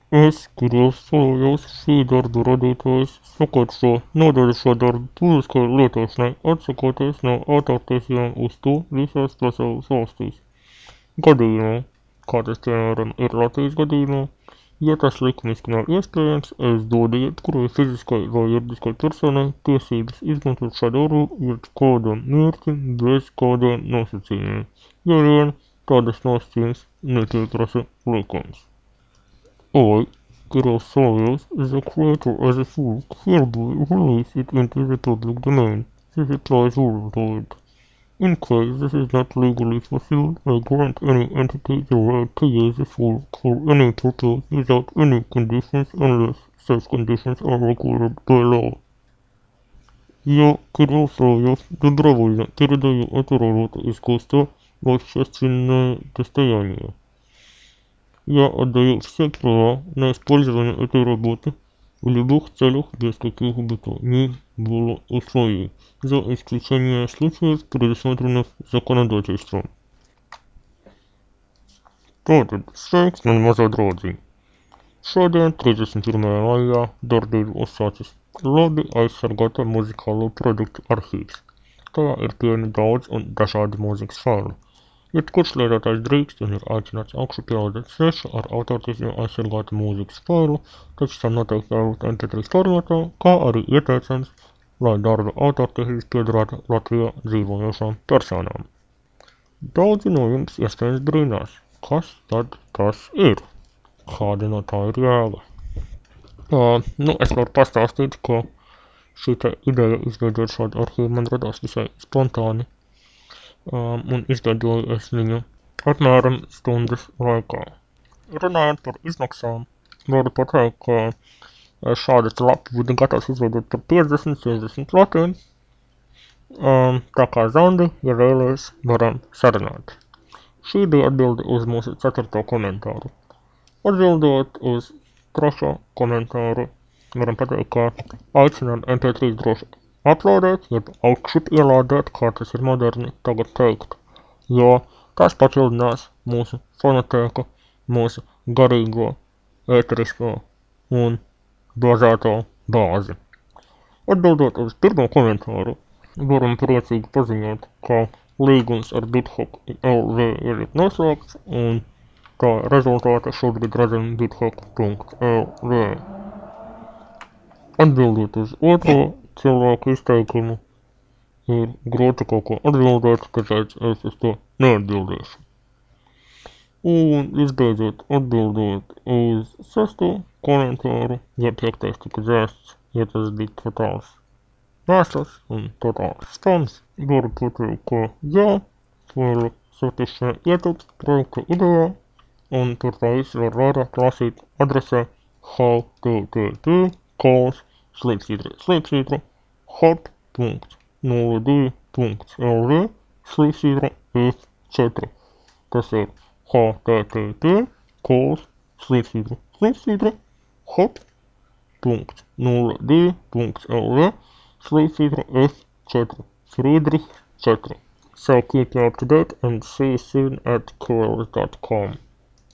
Es grozījos šī darba radītājs sakārto nodaļas publiskai lietošanai, atsakoties no autortiesībām uz to visās pasaules valstīs. Gadījumā, kā tas piemēram ir Latvijas gadījumā, ja tas likumiski nav iespējams, es dodu jebkurai fiziskai vai juridiskai personai tiesības izmantot šādu darbu kādam mērķim bez kādiem nosacījumiem, ja vien tādas nosacījumus nepieprasa likums. I, Grosarius, is the creator of the book, hereby release it into the public domain. This applies worldwide. In case this is not legally fulfilled, I grant any entity the right to use this work for any purpose without any conditions unless such conditions are required by law. Я, Кирилл Соловьев, добровольно передаю эту работу искусства в общественное достояние. Я отдаю все права на использование этой работы в любых целях без каких бы то ни было условий, за исключением случаев, предусмотренных законодательством. Tātad sveiks, man mazā draudziņ. Šodien, 31. maijā, darbību uzsācis labi aizsargāta muzikālo produktu arhīvs. Tajā ir pieejami daudz un dažādi mūzikas faili. Jebkurš lietotājs drīkst un ir aicināts augšu pielādēt svešu ar autortiesībām aizsargātu mūzikas failu, taču tam noteikti jābūt MP3 formātā, kā arī ieteicams, lai darba autortiesības piederētu Latvijā dzīvojošām personām. Daudzi no jums iespējams brīnās, kas tad tas ir? Kāda no tā ir jēga? Es varu pastāstīt, ka šī ideja izveidot šādu arhīvu man radās visai spontāni. Un izveidoju es viņu apmēram stundas laikā. Runājot par izmaksām, varu pateikt, ka šādu lapu būtu gatavs izveidot par 50-60 latiem. Tā kā Zandi, ja vēlies, varam sarunāt. Šī bija atbilde uz mūsu 4. komentāru. Atbildot uz 3. komentāru, varam pateikt, ka aicināt MP3 droši uploadēt, jeb augšup ielādēt, kā tas ir moderni tagad teikt, jo tas papildinās mūsu fonotēku, mūsu garīgo, ēterisko un bāzēto bāzi. Atbildot uz 1. komentāru, varam priecīgi paziņot, ka līgums ar BitHop LV ir noslēgts, un kā rezultāta šobrīd redzam bithop.lv. Atbildot uz 2. cilvēku izteikumu, ir grūti kaut ko atbildēt, tāpēc es uz to neatbildēšu. Un visbeidzot, atbildot uz 6. komentāru, ja 5. tika dzēsts, ja tas bija totāls mēsls un totāls spams, varu pateikt, ka jā, failu satikšanai ietilpst projekta idejā, un tur tā visu var vairāk lasīt adresē http://hot.02.lv/f4. Tas ir http://hot.02.lv/f4. Friedrich 4. So keep you up to date and see you soon at coils.com.